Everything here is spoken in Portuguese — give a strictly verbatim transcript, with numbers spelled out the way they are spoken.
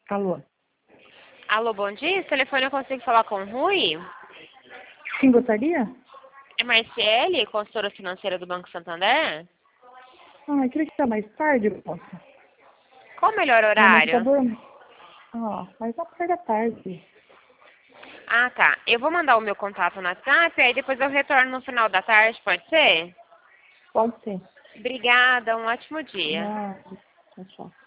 Alô? Alô, bom dia. Esse telefone eu consigo falar com o Rui? Quem gostaria? É Marciele, consultora financeira do Banco Santander? Ah, eu queria que tá mais tarde, moça. Qual o melhor Minha mãe tá horário? dormindo. Ah, mas a parte da tarde. Ah, tá. Eu vou mandar o meu contato no WhatsApp, aí depois eu retorno no final da tarde, pode ser? Pode ser. Obrigada, um ótimo dia. Não, tchau, tchau.